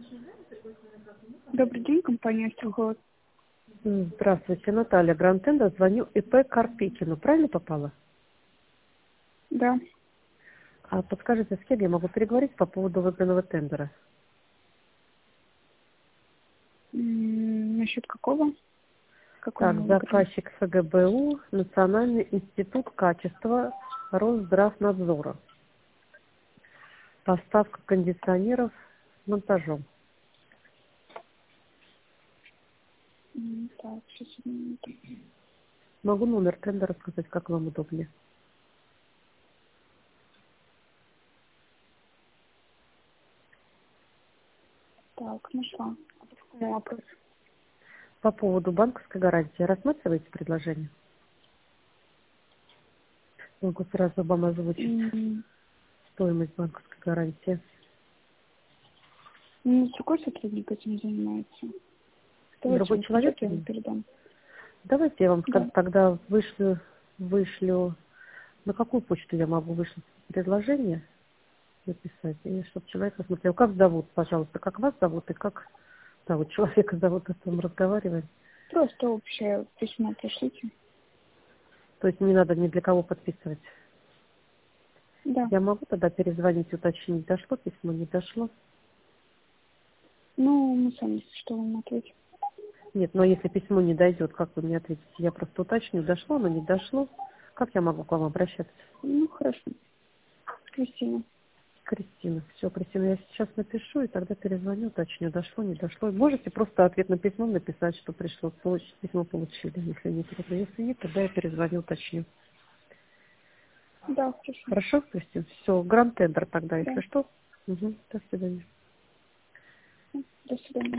Добрый день, компания «Астроход». Здравствуйте, Наталья Грантенда. Звоню ИП Карпикину. Правильно попала? Да. А подскажите, с кем я могу переговорить по поводу выигранного тендера? Насчет какого? Какой Так, мы выбрали? заказчик ФГБУ, Национальный институт качества Росздравнадзора. Поставка кондиционеров с монтажом. Так, сейчас одну минуту. Могу номер тендера сказать, как вам удобнее. Так, нашла. А по какому вопросу? По поводу банковской гарантии. Рассматриваете предложение? Могу сразу вам озвучить М, стоимость банковской гарантии. Другой сотрудник этим занимается. Давайте Другой он человек? придет, я вам передам. Давайте я вам Да. тогда вышлю, на какую почту я могу вышлать предложение написать, и чтобы человек посмотрел, как зовут, пожалуйста, как вас зовут и как того человека зовут, о том разговариваем. Просто общее письмо пришлите. То есть не надо ни для кого подписывать. Да. Я могу тогда перезвонить, уточнить, дошло письмо, не дошло? Ну, мы сами, если что, вам ответим. Нет, но если письмо не дойдет, как вы мне ответите? Я просто уточню, дошло, но не дошло. Как я могу к вам обращаться? Ну, хорошо. Кристина. Кристина. Все, Кристина, я сейчас напишу, и тогда перезвоню, уточню, дошло, не дошло. Можете просто ответным письмом написать, что пришло, письмо получили, если не трудно. Если нет, тогда я перезвоню, уточню. Да, хорошо. Хорошо, Кристина? Все, гранд тендер тогда, Да. если что. Угу, до свидания. До свидания.